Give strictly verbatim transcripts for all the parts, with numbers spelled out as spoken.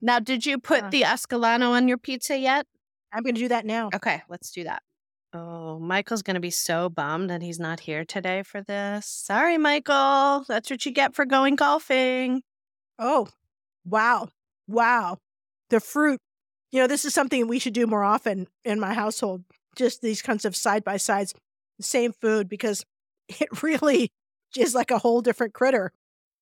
Now, did you put Uh. the Ascolano on your pizza yet? I'm gonna do that now. Okay, let's do that. Oh, Michael's going to be so bummed that he's not here today for this. Sorry, Michael. That's what you get for going golfing. Oh, wow. Wow. The fruit. You know, this is something we should do more often in my household. Just these kinds of side-by-sides, the same food, because it really is like a whole different critter.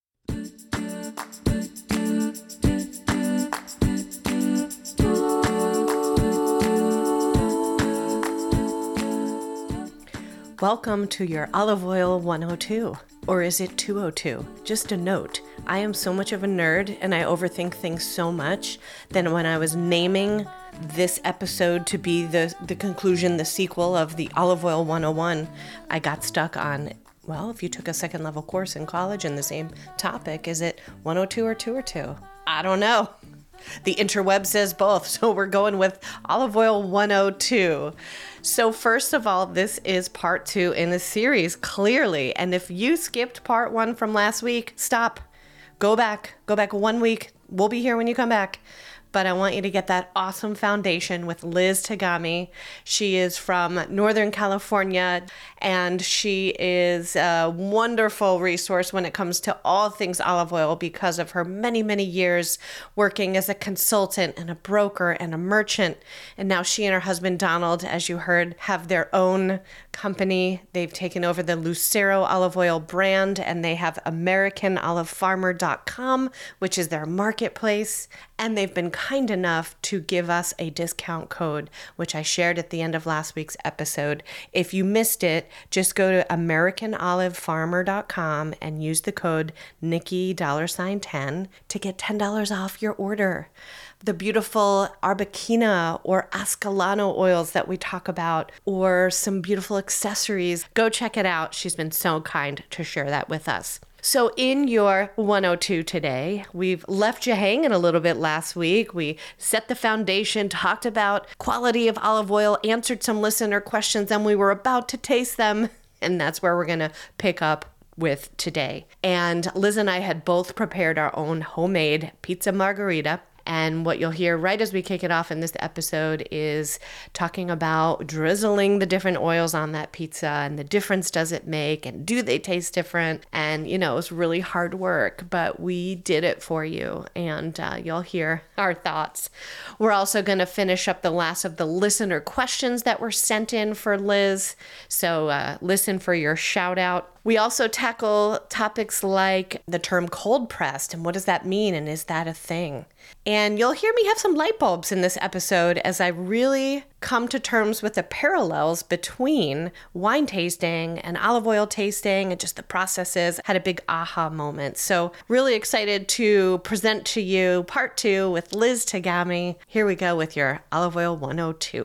Welcome to your Olive Oil one oh two. Or is it two oh two? Just a note, I am so much of a nerd and I overthink things so much that when I was naming this episode to be the, the conclusion, the sequel of the Olive Oil one oh one, I got stuck on, well, if you took a second level course in college in the same topic, is it one oh two or two oh two? I don't know. The interweb says both, so we're going with Olive Oil one oh two. So first of all, this is part two in the series, clearly. And if you skipped part one from last week, stop. Go back. Go back one week. We'll be here when you come back. But I want you to get that awesome foundation with Liz Tagami. She is from Northern California, and she is a wonderful resource when it comes to all things olive oil because of her many, many years working as a consultant and a broker and a merchant. And now she and her husband, Donald, as you heard, have their own company. They've taken over the Lucero olive oil brand, and they have American Olive Farmer dot com, which is their marketplace. And they've been kind enough to give us a discount code, which I shared at the end of last week's episode. If you missed it, just go to American Olive Farmer dot com and use the code Nikki dollar sign ten to get ten dollars off your order. The beautiful Arbequina or Ascolano oils that we talk about, or some beautiful accessories, go check it out. She's been so kind to share that with us. So in your one oh two today, we've left you hanging a little bit last week. We set the foundation, talked about quality of olive oil, answered some listener questions, and we were about to taste them. And that's where we're going to pick up with today. And Liz and I had both prepared our own homemade pizza margherita. And what you'll hear right as we kick it off in this episode is talking about drizzling the different oils on that pizza and the difference does it make and do they taste different? And, you know, it's really hard work, but we did it for you and uh, you'll hear our thoughts. We're also going to finish up the last of the listener questions that were sent in for Liz. So uh, listen for your shout out. We also tackle topics like the term cold pressed and what does that mean and is that a thing? And you'll hear me have some light bulbs in this episode as I really come to terms with the parallels between wine tasting and olive oil tasting and just the processes. Had a big aha moment. So really excited to present to you part two with Liz Tagami. Here we go with your Olive Oil one oh two.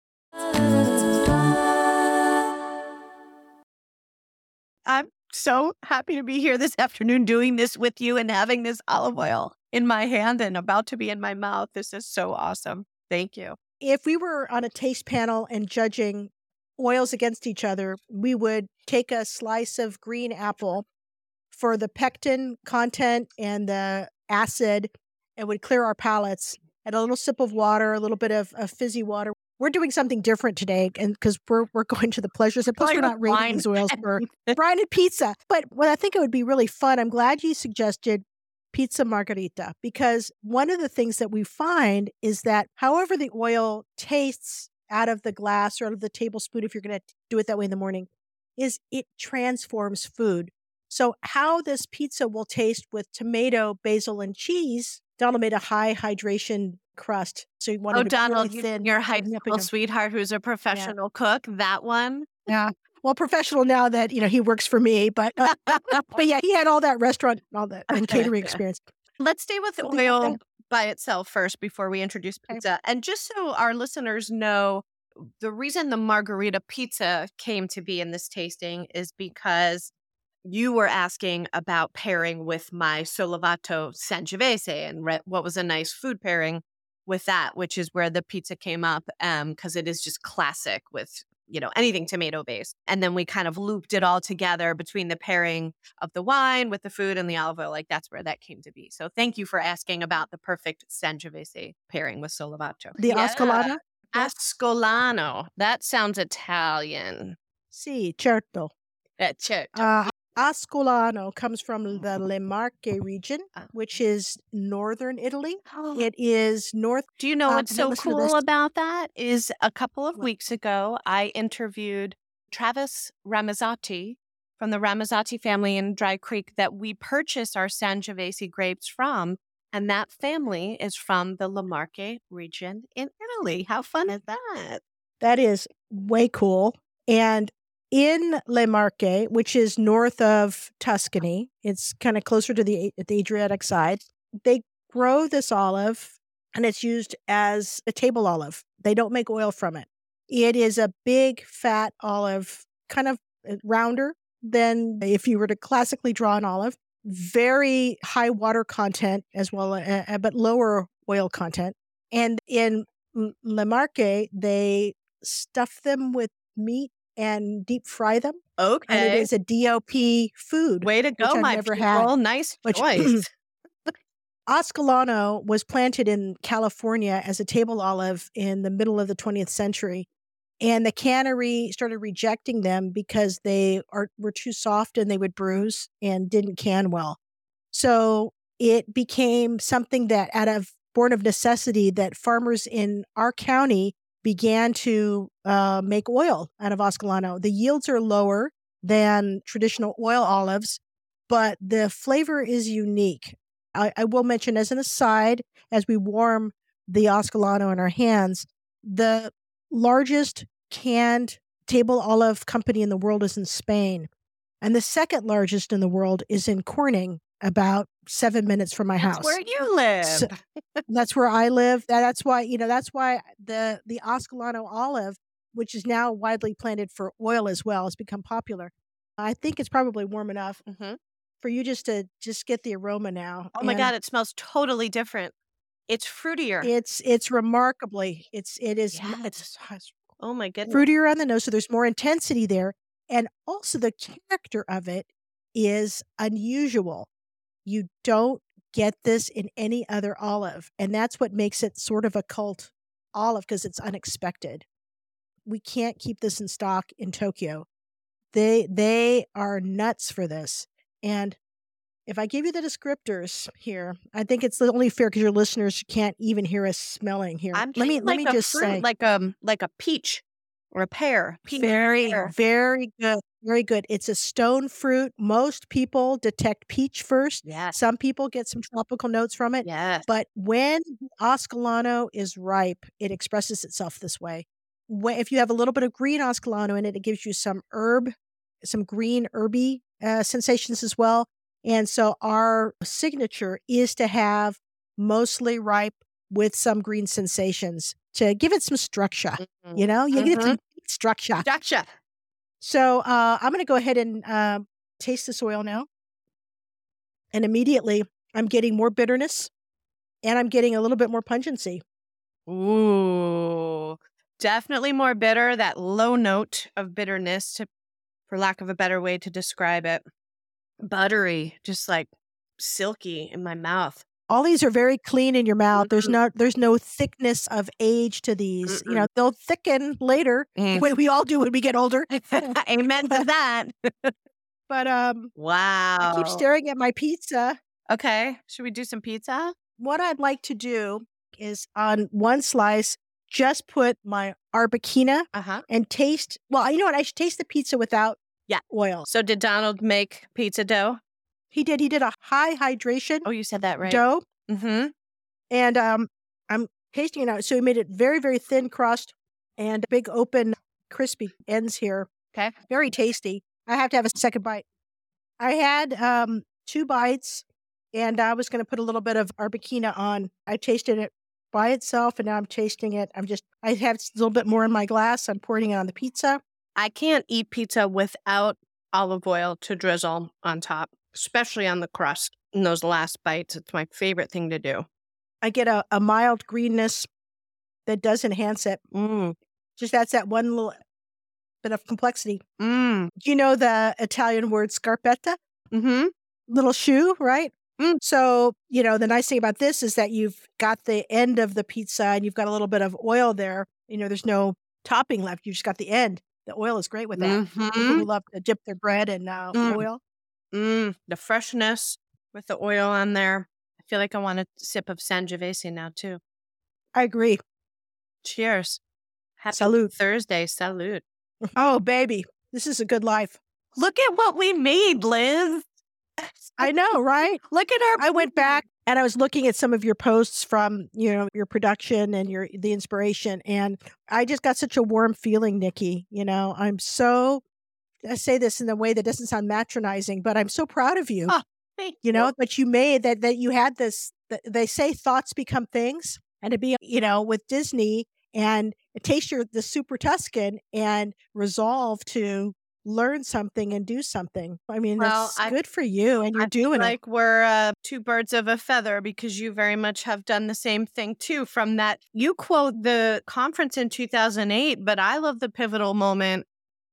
I'm so happy to be here this afternoon doing this with you and having this olive oil in my hand and about to be in my mouth. This is so awesome. Thank you. If we were on a taste panel and judging oils against each other, we would take a slice of green apple for the pectin content and the acid and would clear our palates, and a little sip of water, a little bit of, of fizzy water. We're doing something different today, and because we're we're going to the pleasures, and plus we're not rating these oils for brine and pizza. But what I think it would be really fun, I'm glad you suggested pizza margherita, because one of the things that we find is that however the oil tastes out of the glass or out of the tablespoon, if you're going to do it that way in the morning, is it transforms food. So how this pizza will taste with tomato, basil, and cheese, Donald made a high hydration crust. So you wanted oh, to Donald, really thin. Your high school sweetheart who's a professional yeah. cook, that one? Yeah. Well, professional now that, you know, he works for me, but uh, but yeah, he had all that restaurant, all that and catering experience. Let's stay with oil by itself first before we introduce pizza. Okay. And just so our listeners know, the reason the margherita pizza came to be in this tasting is because you were asking about pairing with my Sollevato Sangiovese and re- what was a nice food pairing with that, which is where the pizza came up, um, because it is just classic with you know, anything tomato based. And then we kind of looped it all together between the pairing of the wine with the food and the olive oil. Like that's where that came to be. So thank you for asking about the perfect Sangiovese pairing with Solavato. The Yeah. Ascolano? Yes. Ascolano. That sounds Italian. Sì, certo. Uh, certo. Uh, Ascolano comes from the Le Marche region, Oh. which is northern Italy. It is north. Do you know um, what's now so listen to cool this. about that? Is a couple of What? weeks ago, I interviewed Travis Ramazzotti from the Ramazzotti family in Dry Creek that we purchased our Sangiovese grapes from. And that family is from the Le Marche region in Italy. How fun is that? That is way cool. And in Le Marche, which is north of Tuscany, it's kind of closer to the, the Adriatic side, they grow this olive and it's used as a table olive. They don't make oil from it. It is a big, fat olive, kind of rounder than if you were to classically draw an olive. Very high water content as well, uh, but lower oil content. And in Le Marche, they stuff them with meat and deep fry them. Okay. And it is a D O P food. Way to go, I've my never people. had, Nice which- choice. Ascolano was planted in California as a table olive in the middle of the twentieth century. And the cannery started rejecting them because they are were too soft and they would bruise and didn't can well. So it became something that out of born of necessity that farmers in our county began to uh, make oil out of Ascolano. The yields are lower than traditional oil olives, but the flavor is unique. I, I will mention as an aside, as we warm the Ascolano in our hands, the largest canned table olive company in the world is in Spain. And the second largest in the world is in Corning, about seven minutes from my That's house. where you live. So- That's where I live. That, that's why, you know, that's why the, the Ascolano olive, which is now widely planted for oil as well, has become popular. I think it's probably warm enough Mhm. for you just to just get the aroma now. Oh my And God, it smells totally different. It's fruitier. It's, it's remarkably, it's, it is, Yes. it's, it's Oh my goodness. fruitier on the nose. So there's more intensity there. And also the character of it is unusual. You don't get this in any other olive. And that's what makes it sort of a cult olive because it's unexpected. We can't keep this in stock in Tokyo. They they are nuts for this. And if I give you the descriptors here, I think it's only fair because your listeners can't even hear us smelling here. I'm let me thinking let like me a just fruit, say like um like a peach or a pear. Peach very, pear. very good. Very good. It's a stone fruit. Most people detect peach first. Yes. Some people get some tropical notes from it. Yes. But when Ascolano is ripe, it expresses itself this way. When, if you have a little bit of green Ascolano in it, it gives you some herb, some green herby uh, sensations as well. And so our signature is to have mostly ripe with some green sensations to give it some structure. Mhm. You know, you get Mhm. some structure. Gotcha. So uh, I'm going to go ahead and uh, taste this oil now. And immediately I'm getting more bitterness and I'm getting a little bit more pungency. Ooh, definitely more bitter. That low note of bitterness, to, for lack of a better way to describe it. Buttery, just like silky in my mouth. All these are very clean in your mouth. There's Mhm. no there's no thickness of age to these. You know, they'll thicken later Mm. when we all do when we get older. Amen to that. But um Wow. I keep staring at my pizza. Okay, should we do some pizza? What I'd like to do is on one slice just put my Arbequina Uh huh. and taste. Well, you know what? I should taste the pizza without Yeah. oil. So did Donald make pizza dough? He did. He did a high hydration Oh, you said that right. dough, Mm-hmm. and um, I'm tasting it now. So he made it very, very thin crust and big, open, crispy ends here. Okay. Very tasty. I have to have a second bite. I had um, two bites, and I was going to put a little bit of Arbequina on. I tasted it by itself, and now I'm tasting it. I'm just. I have a little bit more in my glass. I'm pouring it on the pizza. I can't eat pizza without olive oil to drizzle on top, especially on the crust. In those last bites, it's my favorite thing to do. I get a, a mild greenness that does enhance it. Mm. Just that's that one little bit of complexity. Mm. You know the Italian word scarpetta? Mm-hmm. Little shoe, right? Mm. So, you know, the nice thing about this is that you've got the end of the pizza and you've got a little bit of oil there. You know, there's no topping left. You just got the end. The oil is great with that. People Mm-hmm. who love to dip their bread in uh, Mm. oil. Mm. The freshness with the oil on there. I feel like I want a sip of Sangiovese now, too. I agree. Cheers. Happy Salute. Thursday. Salute. Oh, baby. This is a good life. Look at what we made, Liz. I know, right? Look at our. I went back and I was looking at some of your posts from, you know, your production and your the inspiration. And I just got such a warm feeling, Nikki. You know, I'm so, I say this in a way that doesn't sound matronizing, but I'm so proud of you. Oh, thank you know, that you made that, that you had this, th- they say thoughts become things, and to be, you know, with Disney and taste your, the Super Tuscan and resolve to learn something and do something. I mean, Well, that's I- good for you, and you're I feel doing it. like we're uh, two birds of a feather because you very much have done the same thing too. From that, you quote the conference in two thousand eight, but I love the pivotal moment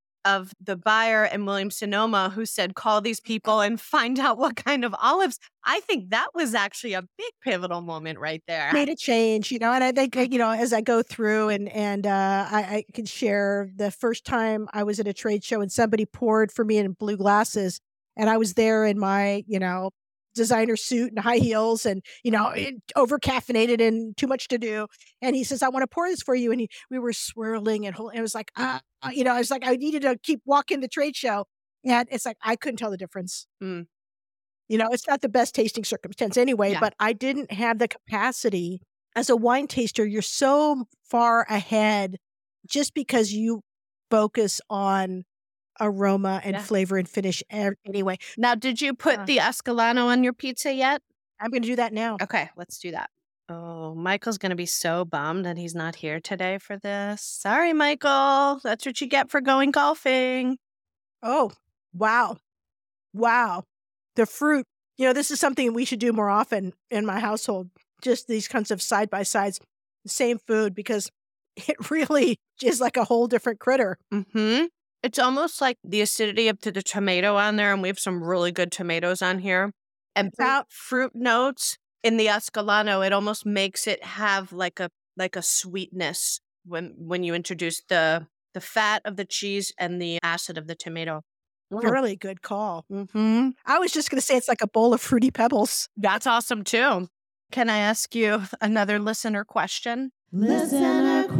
of the buyer and Williams Sonoma who said, call these people and find out what kind of olives. I think that was actually a big pivotal moment right there. Made a change, you know, and I think, you know, as I go through and, and uh, I, I can share the first time I was at a trade show and somebody poured for me in blue glasses, and I was there in my, you know, designer suit and high heels and, you know, over caffeinated and too much to do. And he says, I want to pour this for you. And he, we were swirling and whole, it was like, uh, you know, I was like, I needed to keep walking the trade show. And it's like, I couldn't tell the difference. Mm. You know, it's not the best tasting circumstance anyway, Yeah. but I didn't have the capacity as a wine taster. You're so far ahead just because you focus on aroma and Yeah. flavor and finish a- anyway. Now, did you put Uh. the Escalano on your pizza yet? I'm going to do that now. Okay, let's do that. Oh, Michael's going to be so bummed that he's not here today for this. Sorry, Michael. That's what you get for going golfing. Oh, wow. Wow. The fruit, you know, this is something we should do more often in my household. Just these kinds of side by sides, same food, because it really is like a whole different critter. Mm-hmm. It's almost like the acidity of the, the tomato on there, and we have some really good tomatoes on here. And Without- fruit notes in the Escalano, it almost makes it have like a like a sweetness when when you introduce the the fat of the cheese and the acid of the tomato. Really good call. Mm-hmm. I was just going to say it's like a bowl of fruity pebbles. That's awesome too. Can I ask you another listener question? Listener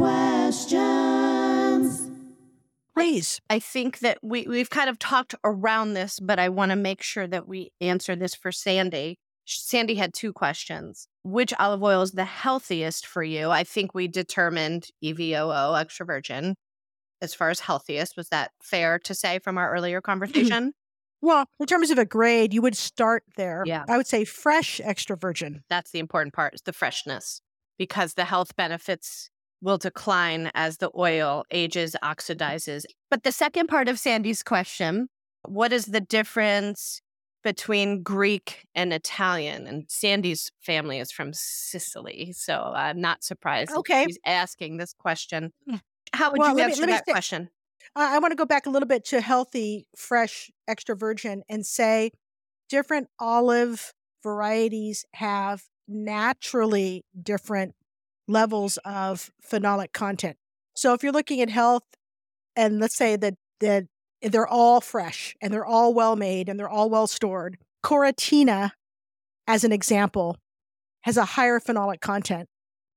questions. Please. I think that we, we've kind of talked around this, but I want to make sure that we answer this for Sandy. Sandy had two questions. Which olive oil is the healthiest for you? I think we determined E V O O, extra virgin, as far as healthiest. Was that fair to say from our earlier conversation? Well, in terms of a grade, you would start there. Yeah. I would say fresh extra virgin. That's the important part, is the freshness, because the health benefits will decline as the oil ages, oxidizes. But the second part of Sandy's question, what is the difference between Greek and Italian? And Sandy's family is from Sicily, so I'm not surprised Okay. she's asking this question. How would Well, you let me- answer let me that say- question? Uh, I want to go back a little bit to healthy, fresh extra virgin and say different olive varieties have naturally different levels of phenolic content. So if you're looking at health, and let's say that that they're all fresh and they're all well made and they're all well stored, Coratina, as an example, has a higher phenolic content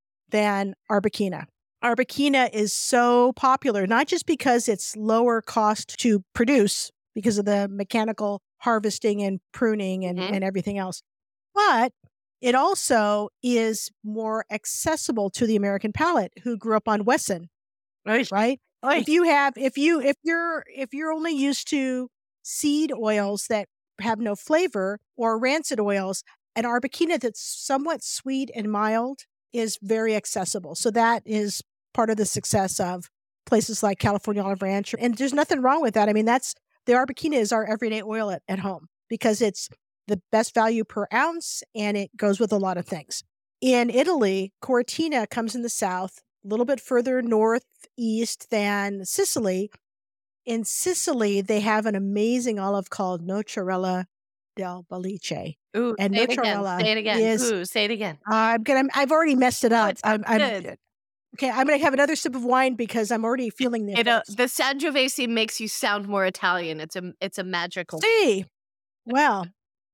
than Arbequina. Arbequina is so popular, not just because it's lower cost to produce because of the mechanical harvesting and pruning and, Mhm. and everything else, but it also is more accessible to the American palate who grew up on Wesson, Right. right? Oy. If you have, if you, if you're, if you're only used to seed oils that have no flavor or rancid oils, an Arbequina that's somewhat sweet and mild is very accessible. So that is part of the success of places like California Olive Ranch. And there's nothing wrong with that. I mean, that's, the Arbequina is our everyday oil at, at home because it's the best value per ounce and it goes with a lot of things. In Italy, Coratina comes in the south, a little bit further northeast than Sicily, In Sicily, they have an amazing olive called Nocerella del Belice. Ooh, And say it again. Nocerella Say it again. is, Ooh, say it again. I'm gonna, I've already messed it Oh, up. it's I'm, I'm good. okay. I'm going to have another sip of wine because I'm already feeling the You know, effects. the Sangiovese makes you sound more Italian. It's a, it's a magical. See, well,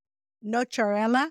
Nocerella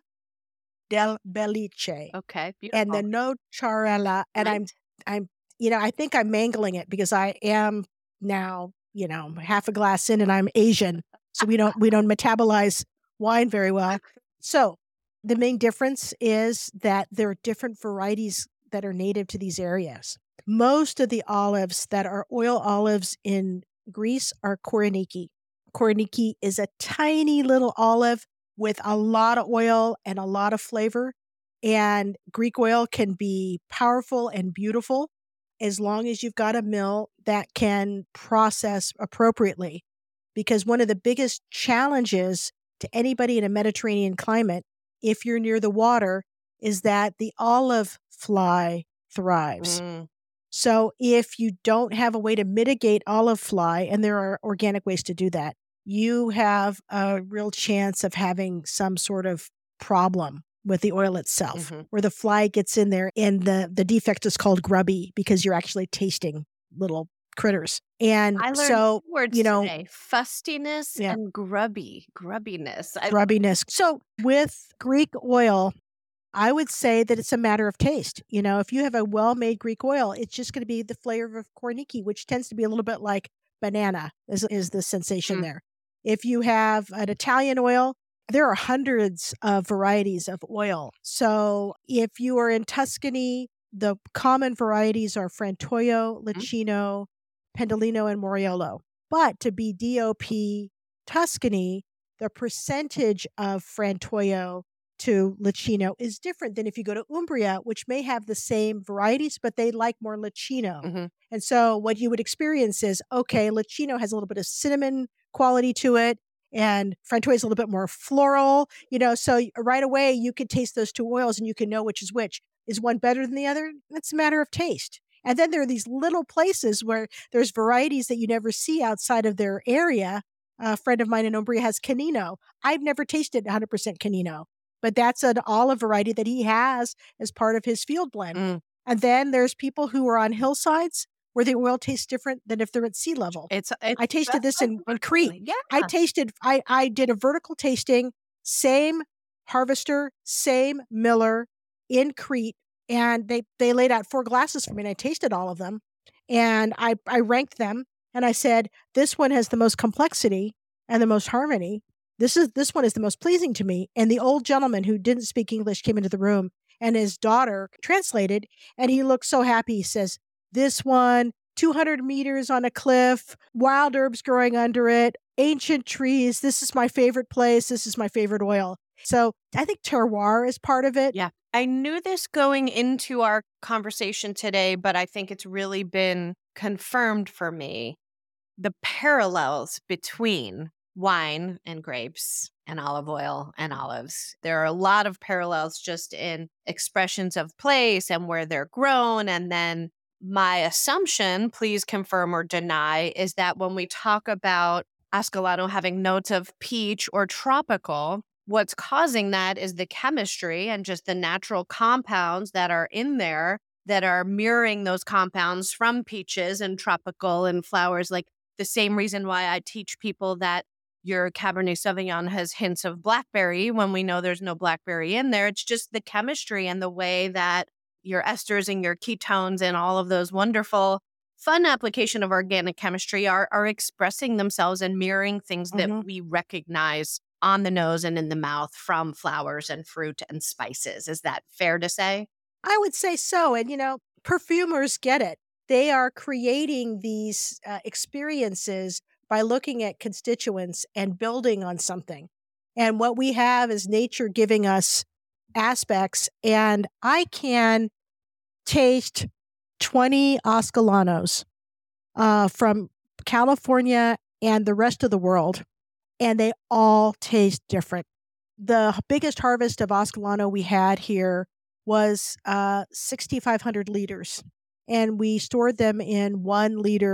del Belice. Okay, And the beautiful. Nocerella, and I'm, Right. I'm, you know, I think I'm mangling it because I am now, you know, half a glass in and I'm Asian. So we don't, we don't metabolize wine very well. So the main difference is that there are different varieties that are native to these areas. Most of the olives that are oil olives in Greece are Kourouniki. Kourouniki is a tiny little olive with a lot of oil and a lot of flavor. And Greek oil can be powerful and beautiful as long as you've got a mill that can process appropriately. Because one of the biggest challenges to anybody in a Mediterranean climate, if you're near the water, is that the olive fly thrives. Mm. So if you don't have a way to mitigate olive fly, and there are organic ways to do that, you have a real chance of having some sort of problem with the oil itself, Mm-hmm. where the fly gets in there and the, the defect is called grubby because you're actually tasting little critters. And I learned so, two words you know, today: fustiness yeah, and grubby, grubbiness. I, grubbiness. So with Greek oil, I would say that it's a matter of taste. You know, if you have a well-made Greek oil, it's just going to be the flavor of Kourouniki, which tends to be a little bit like banana is, is the sensation Mm. there. If you have an Italian oil, there are hundreds of varieties of oil. So if you are in Tuscany, the common varieties are Frantoio, Licino, Pendolino, and Moriolo. But to be D O P Tuscany, the percentage of Frantoio to Licino is different than if you go to Umbria, which may have the same varieties, but they like more Licino. Mm-hmm. And so what you would experience is, okay, Licino has a little bit of cinnamon quality to it, and Frantoio is a little bit more floral, you know, so right away you could taste those two oils and you can know which is which. Is one better than the other? It's a matter of taste. And then there are these little places where there's varieties that you never see outside of their area. A friend of mine in Umbria has Canino. I've never tasted one hundred percent Canino, but that's an olive variety that he has as part of his field blend. Mm. And then there's people who are on hillsides where the oil tastes different than if they're at sea level. It's, it's I tasted this in, in Crete. Yeah. I tasted, I, I did a vertical tasting, same harvester, same miller in Crete. And they, they laid out four glasses for me and I tasted all of them. And I, I ranked them and I said, this one has the most complexity and the most harmony. This is this one is the most pleasing to me. And the old gentleman who didn't speak English came into the room and his daughter translated, and he looked so happy. He says, this one, two hundred meters on a cliff, wild herbs growing under it, ancient trees. This is my favorite place. This is my favorite oil. So I think terroir is part of it. Yeah. I knew this going into our conversation today, but I think it's really been confirmed for me. The parallels between wine and grapes and olive oil and olives. There are a lot of parallels just in expressions of place and where they're grown. And then my assumption, please confirm or deny, is that when we talk about Ascolano having notes of peach or tropical, what's causing that is the chemistry and just the natural compounds that are in there that are mirroring those compounds from peaches and tropical and flowers. Like the same reason why I teach people that your Cabernet Sauvignon has hints of blackberry when we know there's no blackberry in there. It's just the chemistry and the way that your esters and your ketones and all of those wonderful fun application of organic chemistry are, are expressing themselves and mirroring things that Mhm. we recognize on the nose and in the mouth from flowers and fruit and spices. Is that fair to say? I would say so. And, you know, perfumers get it. They are creating these uh, experiences by looking at constituents and building on something. And what we have is nature giving us aspects. And I can taste twenty Ascolanos uh, from California and the rest of the world, and they all taste different. The biggest harvest of Ascolano we had here was uh, sixty-five hundred liters, and we stored them in one liter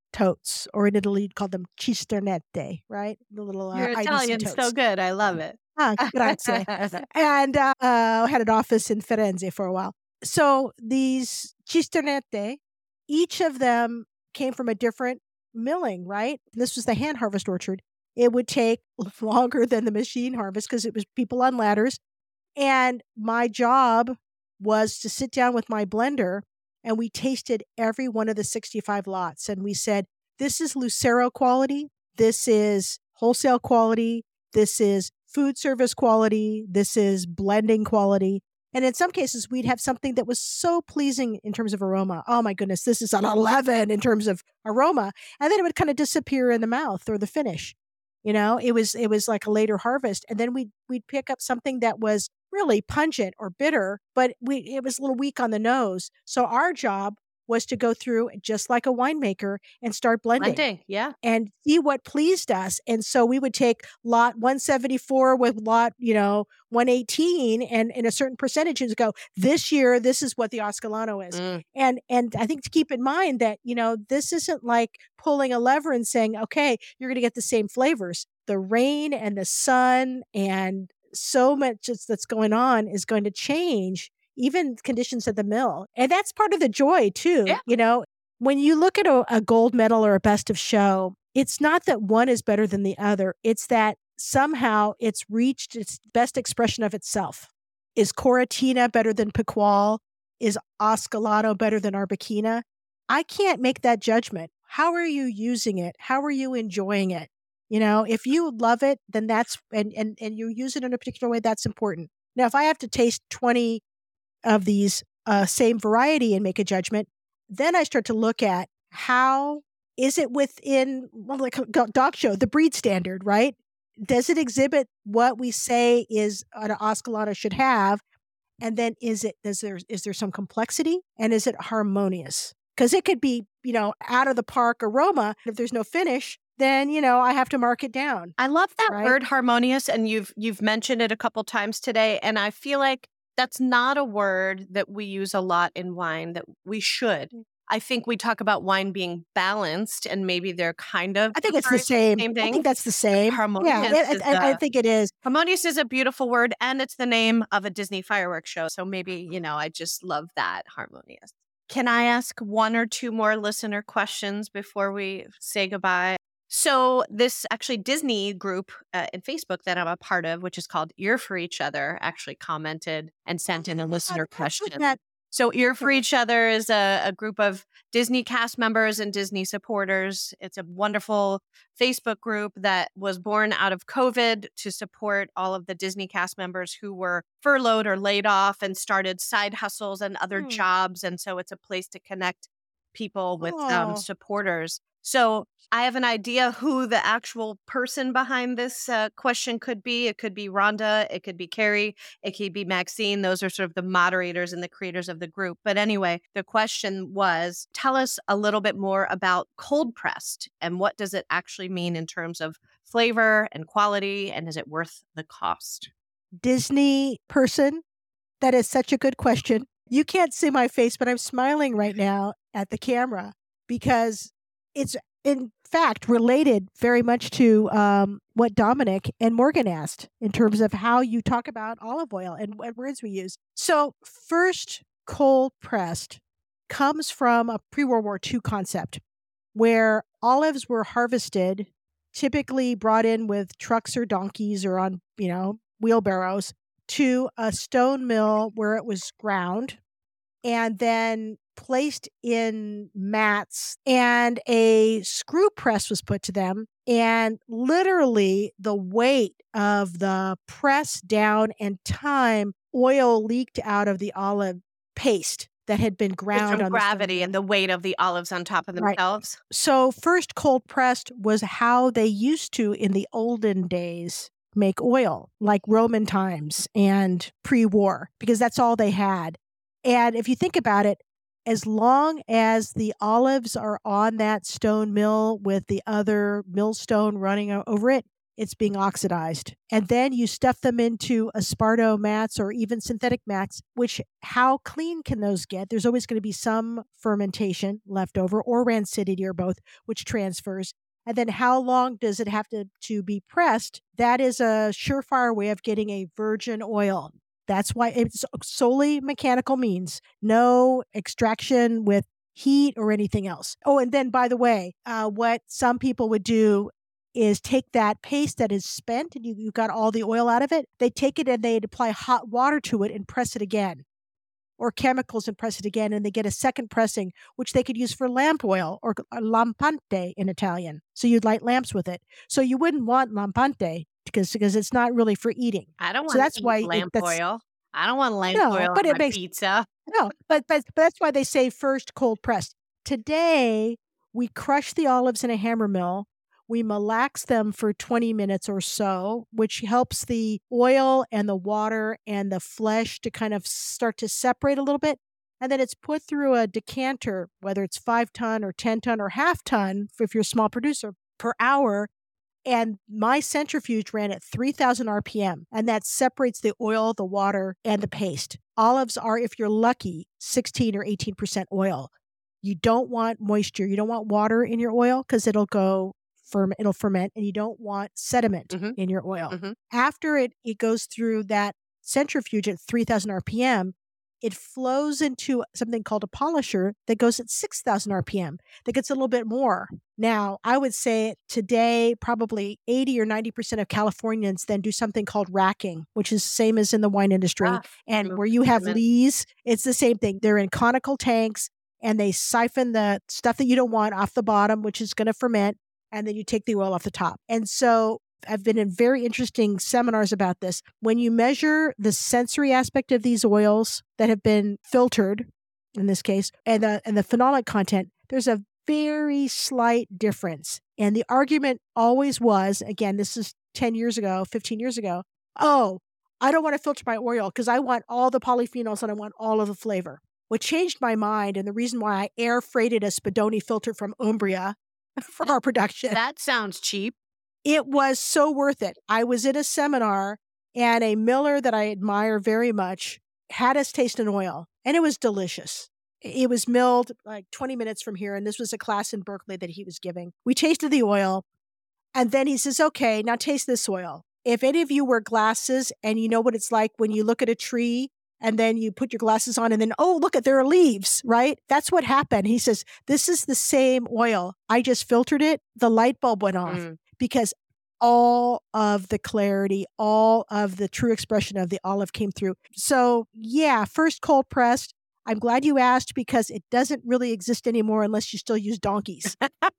totes, or in Italy, you'd call them cisternette, right? The little uh, Your I B C Italian's totes. so good. I love it. Ah, grazie. And uh, uh, had an office in Firenze for a while. So these cisternette, each of them came from a different milling, right? This was the hand harvest orchard. It would take longer than the machine harvest because it was people on ladders. And my job was to sit down with my blender, and we tasted every one of the sixty-five lots. And we said, this is Lucero quality. This is wholesale quality. This is food service quality. This is blending quality. And in some cases, we'd have something that was so pleasing in terms of aroma. Oh my goodness, this is an eleven in terms of aroma. And then it would kind of disappear in the mouth or the finish. You know, it was it was like a later harvest. And then we'd, we'd pick up something that was really pungent or bitter, but we it was a little weak on the nose. So our job was to go through just like a winemaker and start blending. Blending, yeah. And see what pleased us. And so we would take lot one seventy-four with lot, you know, one eighteen and in a certain percentage and go, this year, this is what the Ascolano is. Mm. And and I think to keep in mind that, you know, this isn't like pulling a lever and saying, okay, you're going to get the same flavors. The rain and the sun and so much that's going on is going to change even conditions at the mill. And that's part of the joy too. Yeah. You know, when you look at a, a gold medal or a best of show, it's not that one is better than the other. It's that somehow it's reached its best expression of itself. Is Coratina better than Picual? Is Ascolano better than Arbequina? I can't make that judgment. How are you using it? How are you enjoying it? You know, if you love it, then that's, and, and, and you use it in a particular way, that's important. Now, if I have to taste twenty of these uh, same variety and make a judgment, then I start to look at how is it within, well, like a dog show, the breed standard, right? Does it exhibit what we say is an Ascolano should have? And then is it, is there, is there some complexity and is it harmonious? Because it could be, you know, out of the park aroma. If there's no finish, then, you know, I have to mark it down. I love that right? word harmonious. And you've, you've mentioned it a couple times today. And I feel like that's not a word that we use a lot in wine that we should. I think we talk about wine being balanced, and maybe they're kind of. I think it's the same. same thing. I think that's the same. Harmonious. Yeah, it, I, I think it is. Harmonious is a beautiful word, and it's the name of a Disney fireworks show. So maybe, you know, I just love that, harmonious. Can I ask one or two more listener questions before we say goodbye? So this actually Disney group uh, in Facebook that I'm a part of, which is called Ear for Each Other, actually commented and sent in a listener question. That, So Ear for Each Other is a, a group of Disney cast members and Disney supporters. It's a wonderful Facebook group that was born out of COVID to support all of the Disney cast members who were furloughed or laid off and started side hustles and other Hmm. jobs. And so it's a place to connect people with Oh. um, supporters. So I have an idea who the actual person behind this uh, question could be. It could be Rhonda. It could be Carrie. It could be Maxine. Those are sort of the moderators and the creators of the group. But anyway, the question was, tell us a little bit more about cold pressed and what does it actually mean in terms of flavor and quality, and is it worth the cost? Disney person? That is such a good question. You can't see my face, but I'm smiling right now at the camera because it's in fact related very much to um, what Dominic and Morgan asked in terms of how you talk about olive oil and what words we use. So first, cold pressed comes from a pre-World War Two concept where olives were harvested, typically brought in with trucks or donkeys or on, you know, wheelbarrows to a stone mill where it was ground and then placed in mats, and a screw press was put to them. And literally the weight of the press down and time, oil leaked out of the olive paste that had been ground From on gravity the and the weight of the olives on top of Right. themselves. So first cold pressed was how they used to in the olden days make oil, like Roman times and pre-war, because that's all they had. And if you think about it, as long as the olives are on that stone mill with the other millstone running over it, it's being oxidized. And then you stuff them into Esparto mats or even synthetic mats, which how clean can those get? There's always going to be some fermentation left over or rancidity or both, which transfers. And then how long does it have to, to be pressed? That is a surefire way of getting a virgin oil. That's why it's solely mechanical means, no extraction with heat or anything else. Oh, and then by the way, uh, what some people would do is take that paste that is spent and you, you got all the oil out of it. They take it and they'd apply hot water to it and press it again, or chemicals and press it again. And they get a second pressing, which they could use for lamp oil or lampante in Italian. So you'd light lamps with it. So you wouldn't want lampante because, because it's not really for eating. I don't want so that's to eat why lamp it, that's, oil. I don't want lamp no, oil but on it my makes, pizza. No, but, but but that's why they say first cold pressed. Today, we crush the olives in a hammer mill. We malax them for twenty minutes or so, which helps the oil and the water and the flesh to kind of start to separate a little bit. And then it's put through a decanter, whether it's five ton or ten ton or half ton, if you're a small producer, per hour. And my centrifuge ran at three thousand R P M, and that separates the oil, the water, and the paste. Olives are, if you're lucky, sixteen or eighteen percent oil. You don't want moisture. You don't want water in your oil because it'll go firm, it'll ferment, and you don't want sediment mm-hmm. in your oil. Mm-hmm. After it, it goes through that centrifuge at three thousand R P M, it flows into something called a polisher that goes at six thousand R P M, that gets a little bit more. Now, I would say today, probably eighty or ninety percent of Californians then do something called racking, which is the same as in the wine industry. Ah, and where you have lees, it's the same thing. They're in conical tanks, and they siphon the stuff that you don't want off the bottom, which is going to ferment, and then you take the oil off the top. And so I've been in very interesting seminars about this. When you measure the sensory aspect of these oils that have been filtered, in this case, and the, and the phenolic content, there's a very slight difference. And the argument always was, again, this is ten years ago, fifteen years ago, oh, I don't want to filter my oil because I want all the polyphenols and I want all of the flavor. What changed my mind, and the reason why I air freighted a Spadoni filter from Umbria for our production. That sounds cheap. It was so worth it. I was at a seminar, and a miller that I admire very much had us taste an oil, and it was delicious. It was milled like twenty minutes from here, and this was a class in Berkeley that he was giving. We tasted the oil, and then he says, okay, now taste this oil. If any of you wear glasses and you know what it's like when you look at a tree and then you put your glasses on and then, oh, look, at there are leaves, right? That's what happened. He says, this is the same oil. I just filtered it. The light bulb went off. Mm. Because all of the clarity, all of the true expression of the olive came through. So yeah, first cold pressed. I'm glad you asked because it doesn't really exist anymore unless you still use donkeys.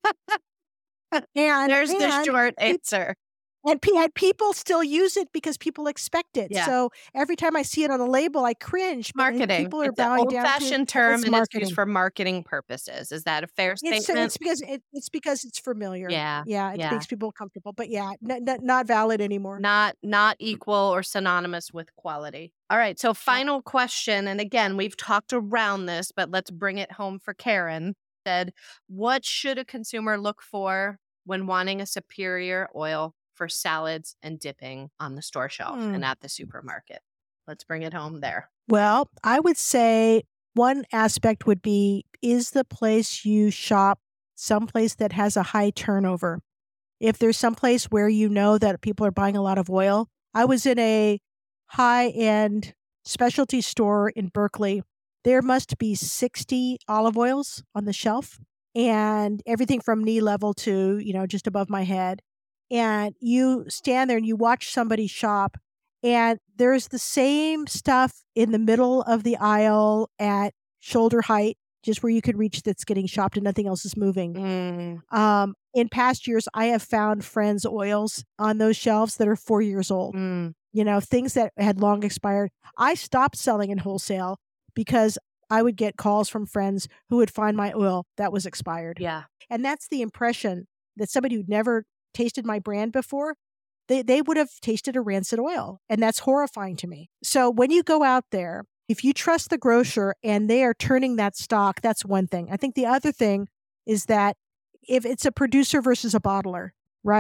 and There's and the short answer. And, and people still use it because people expect it. Yeah. So every time I see it on a label, I cringe. Marketing. People are it's bowing an down old-fashioned term, and marketing. It's used for marketing purposes. Is that a fair statement? It's, it's because it, it's because it's familiar. Yeah, yeah, it yeah. makes people comfortable. But yeah, n- n- not valid anymore. Not not equal or synonymous with quality. All right. So final question, and again, we've talked around this, but let's bring it home for Karen. Said, what should a consumer look for when wanting a superior oil for salads and dipping on the store shelf mm. and at the supermarket? Let's bring it home there. Well, I would say one aspect would be, is the place you shop someplace that has a high turnover? If there's someplace where you know that people are buying a lot of oil. I was in a high-end specialty store in Berkeley. There must be sixty olive oils on the shelf, and everything from knee level to, you know, just above my head. And you stand there and you watch somebody shop, and there's the same stuff in the middle of the aisle at shoulder height, just where you can reach, that's getting shopped and nothing else is moving. Mm. Um, in past years, I have found friends' oils on those shelves that are four years old. Mm. You know, things that had long expired. I stopped selling in wholesale because I would get calls from friends who would find my oil that was expired. Yeah. And that's the impression that somebody who'd never tasted my brand before, they, they would have tasted a rancid oil. And that's horrifying to me. So when you go out there, if you trust the grocer and they are turning that stock, that's one thing. I think the other thing is that if it's a producer versus a bottler, right?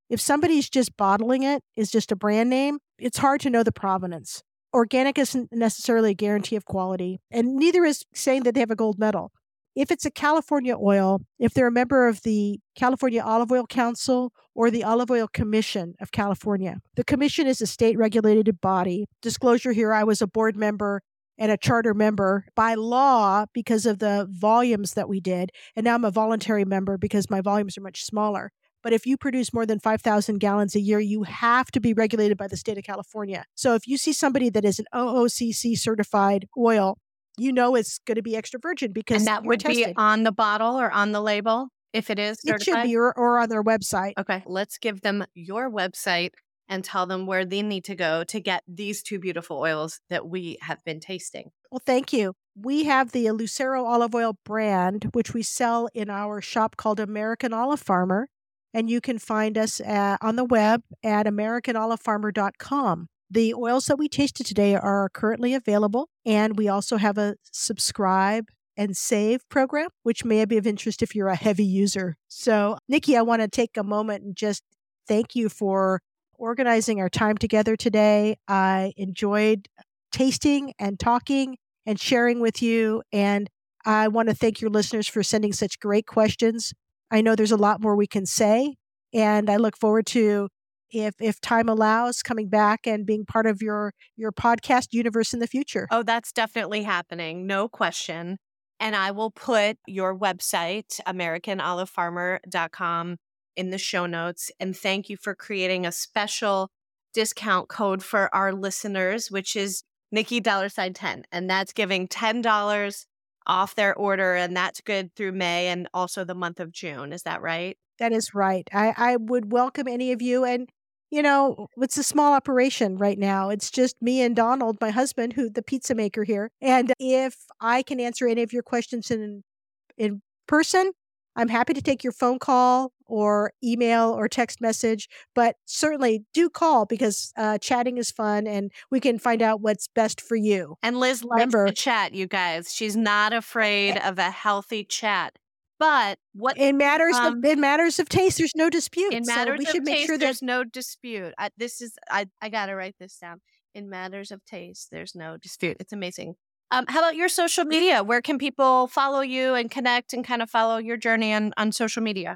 If somebody's just bottling it, is just a brand name, it's hard to know the provenance. Organic isn't necessarily a guarantee of quality, and neither is saying that they have a gold medal. If it's a California oil, if they're a member of the California Olive Oil Council or the Olive Oil Commission of California, the commission is a state-regulated body. Disclosure here, I was a board member and a charter member by law because of the volumes that we did, and now I'm a voluntary member because my volumes are much smaller. But if you produce more than five thousand gallons a year, you have to be regulated by the state of California. So if you see somebody that is an O O C C certified oil, you know it's going to be extra virgin because And that you're would be tested. on the bottle or on the label if it is It should certified? be, or, or on their website. Okay, let's give them your website and tell them where they need to go to get these two beautiful oils that we have been tasting. Well, thank you. We have the Lucero olive oil brand, which we sell in our shop called American Olive Farmer. And you can find us at, on the web at american olive farmer dot com. The oils that we tasted today are currently available, and we also have a subscribe and save program, which may be of interest if you're a heavy user. So, Nikki, I want to take a moment and just thank you for organizing our time together today. I enjoyed tasting and talking and sharing with you, and I want to thank your listeners for sending such great questions. I know there's a lot more we can say, and I look forward to, if if time allows, coming back and being part of your your podcast universe in the future. Oh, that's definitely happening. No question. And I will put your website, american olive farmer dot com, in the show notes. And thank you for creating a special discount code for our listeners, which is Nikki dollar sign ten. And that's giving ten dollars off their order. And that's good through May and also the month of June. Is that right? That is right. I, I would welcome any of you. And, you know, it's a small operation right now. It's just me and Donald, my husband, who the pizza maker here. And if I can answer any of your questions in in person, I'm happy to take your phone call or email or text message, but certainly do call because uh, chatting is fun and we can find out what's best for you. And Liz likes Remember- to chat, you guys. She's not afraid of a healthy chat. But what In matters um, of in matters of taste, there's no dispute. in So matters we should of make taste, sure that there's no dispute. I, this is I. I gotta write this down. In matters of taste, there's no dispute. It's amazing. Um, how about your social media? Where can people follow you and connect and kind of follow your journey on, on social media?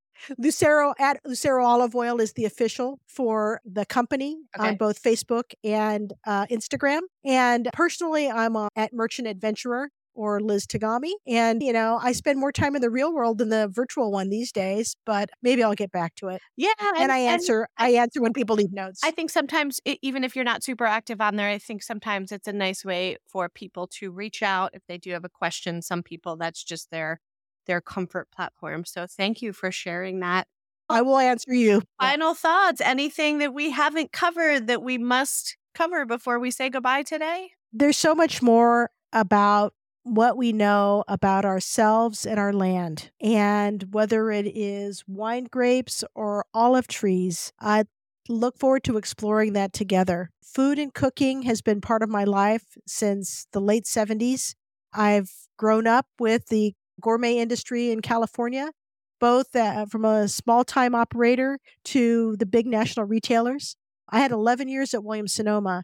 Lucero at Lucero Olive Oil is the official for the company Okay. on both Facebook and uh, Instagram. And personally, I'm uh, at Merchant Adventurer or Liz Tagami. And, you know, I spend more time in the real world than the virtual one these days, but maybe I'll get back to it. Yeah, And, I answer, I, answer when people leave notes. I think sometimes, i- even if you're not super active on there, I think sometimes it's a nice way for people to reach out if they do have a question. Some people, that's just their their comfort platform. So thank you for sharing that. I will answer you. Final thoughts? Anything that we haven't covered that we must cover before we say goodbye today? There's so much more about what we know about ourselves and our land. And whether it is wine grapes or olive trees, I look forward to exploring that together. Food and cooking has been part of my life since the late seventies. I've grown up with the gourmet industry in California, both uh, from a small-time operator to the big national retailers. I had eleven years at Williams-Sonoma,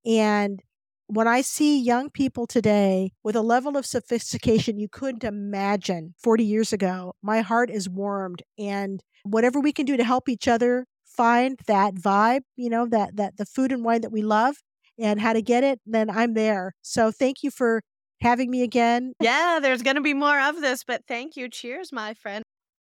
and when I see young people today with a level of sophistication you couldn't imagine forty years ago, my heart is warmed. And whatever we can do to help each other find that vibe, you know, that that the food and wine that we love and how to get it, then I'm there. So thank you for having me again. Yeah, there's going to be more of this, but thank you. Cheers, my friend.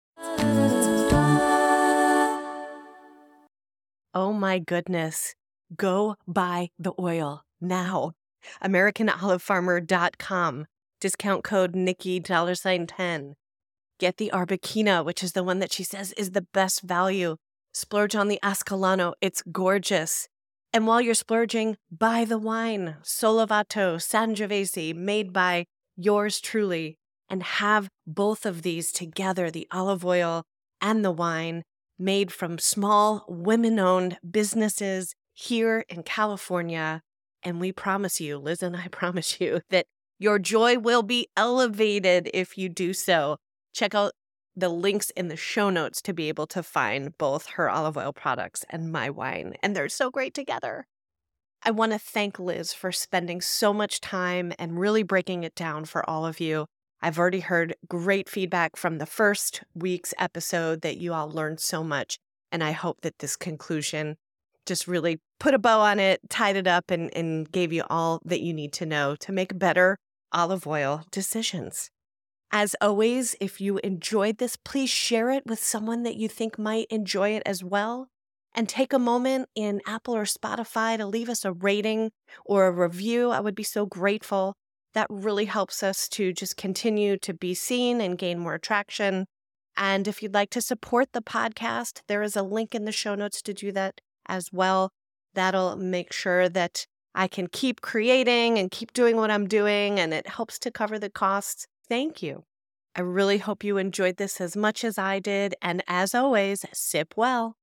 Oh my goodness. Go buy the oil now. american olive farmer dot com. Discount code Nikki dollar sign ten. Get the Arbequina, which is the one that she says is the best value. Splurge on the Ascalano. It's gorgeous. And while you're splurging, buy the wine. Solavato, Sangiovese, made by yours truly. And have both of these together, the olive oil and the wine, made from small women-owned businesses here in California. And we promise you, Liz and I promise you, that your joy will be elevated if you do so. Check out the links in the show notes to be able to find both her olive oil products and my wine, and they're so great together. I want to thank Liz for spending so much time and really breaking it down for all of you. I've already heard great feedback from the first week's episode that you all learned so much, and I hope that this conclusion just really put a bow on it, tied it up, and, and gave you all that you need to know to make better olive oil decisions. As always, if you enjoyed this, please share it with someone that you think might enjoy it as well. And take a moment in Apple or Spotify to leave us a rating or a review. I would be so grateful. That really helps us to just continue to be seen and gain more traction. And if you'd like to support the podcast, there is a link in the show notes to do that as well. That'll make sure that I can keep creating and keep doing what I'm doing, and it helps to cover the costs. Thank you. I really hope you enjoyed this as much as I did. And as always, sip well.